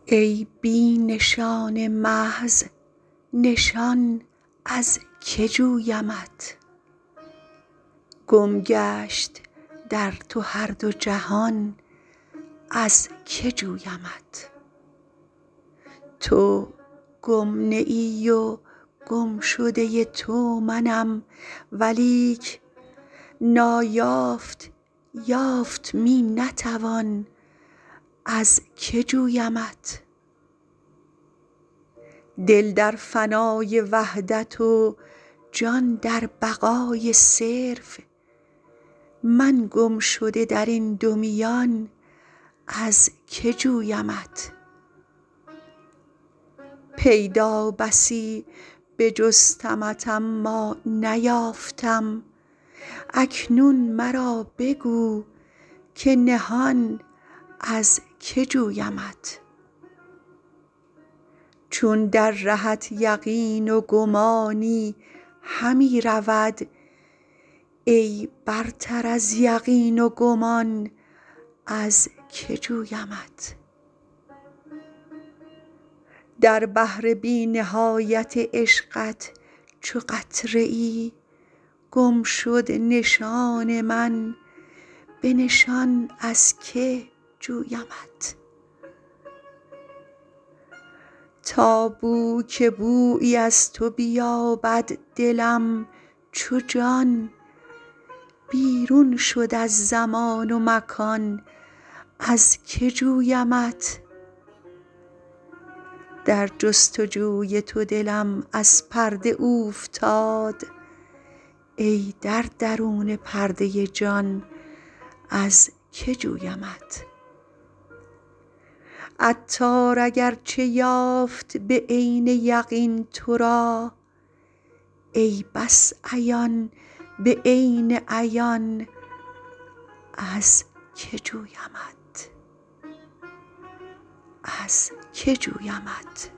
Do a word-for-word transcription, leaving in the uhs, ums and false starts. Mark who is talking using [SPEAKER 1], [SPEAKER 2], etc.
[SPEAKER 1] ای بی نشان محض نشان از که جویمت؟ گم گشت در تو هر دو جهان از که جویمت؟ تو گم نه ای و گمشده تو منم، ولیک نایافت یافت می نتوان از که جویمت؟ دل در فنای وحدت و جان در بقای صرف، من گمشده در این دو میان از که جویمت؟ پیدا بسی بجستمت اما نیافتم، اکنون مرا بگو که نهان از که جویمت؟ چون در رهت یقین و گمانی همی رود، ای برتر از یقین و گمان از که جویمت؟ در بحر بی نهایت عشقت چو قطره ای، گم شد نشان من به نشان از که جویمت؟ تا بو که بویی از تو بیابد دلم چو جان، بیرون شد از زمان و مکان از که جویمت؟ در جستجوی تو دلم از پرده اوفتاد، ای در درون پرده جان از که جویمت؟ عطار اگر چه یافت به عین یقین تو را، ای بس عیان به عین عیان از که جویمت؟